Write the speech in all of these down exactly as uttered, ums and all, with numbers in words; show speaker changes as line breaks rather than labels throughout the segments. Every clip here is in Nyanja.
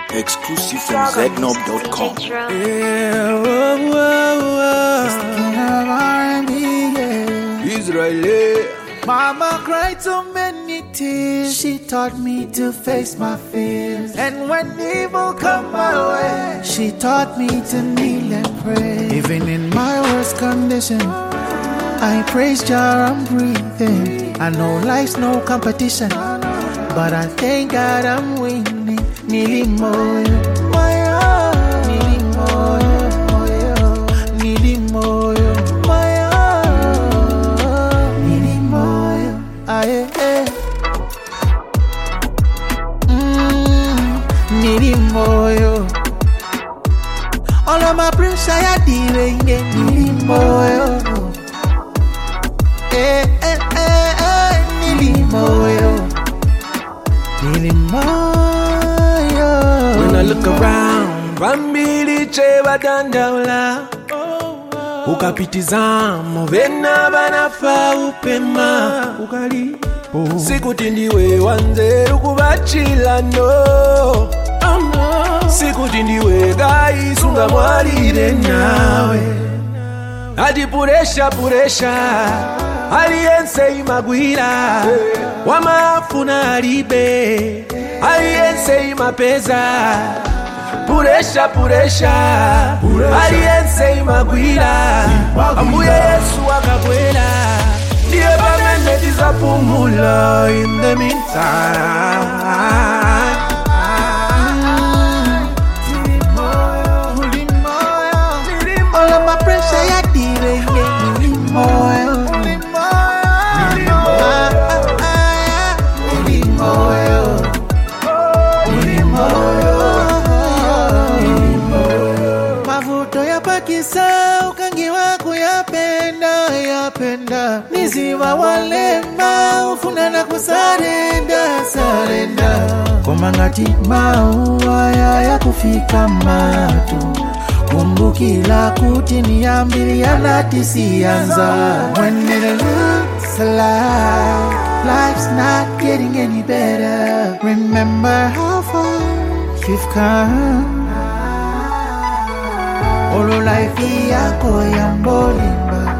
Exclusive from Zegnob dot com.
Yeah, whoa, whoa, whoa. Israeli.
Mama cried so many tears. She taught me to face my fears. And when evil come my way, she taught me to kneel and pray. Even in my worst condition, I praise Jah, I'm breathing. I know life's no competition, but I thank God I'm winning. Nili moyo, moyo, nili moyo, moyo, nili moyo, moyo, nili moyo, aye, eh. Mm, nili moyo. All of my pressure ya diwenge, nili moyo. Eh, eh, eh, eh, nili moyo, nili moyo.
When I look around, Rambili cheba dandaula ukapitizamo vena banafa upema ukali sikuti ndiwe wanzeru kubachila no sikuti ndiwe gaisunga mwalire nawe adi puresha puresha aliyense imagwira wamafuna alibe aliyense imapeza puresha puresha aliyense imagwira ambuye Yesu akabwela ndiye pamene tizapumula in the meantime.
All of my pressure ya direnge nili moyo, nili moyo, nili moyo. Mavuto ya pakisa ukangi wako yapenda, yapenda. Niziwa walema ufuna na kusarenda, sarenda. Komangati maua ya kufika matu kumbukila kuti niambili anatisianza. When it looks like life's not getting any better, remember how far you've come. Olo life yako ya mbolimba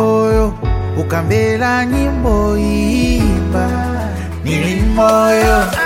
ulimboyo ukambela nyimbo imba nilimoyo.